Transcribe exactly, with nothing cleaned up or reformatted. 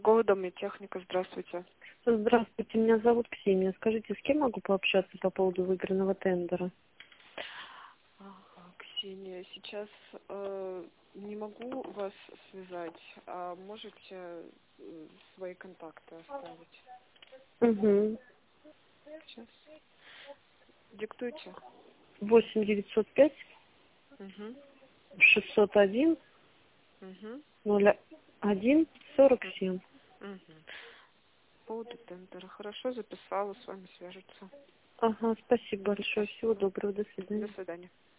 Голодом и техника, здравствуйте. Здравствуйте, меня зовут Ксения. Скажите, с кем могу пообщаться по поводу выигранного тендера? Ага, Ксения, сейчас э, не могу вас связать, а можете э, свои контакты оставить? Угу. Сейчас. Диктуйте. восемь девятьсот пять Угу. шестьсот один Угу. ноль один сорок семь. Угу. По поводу тендера. Хорошо, записала, с вами свяжутся. Ага, спасибо большое. Всего Спасибо. доброго. До До свидания. свидания.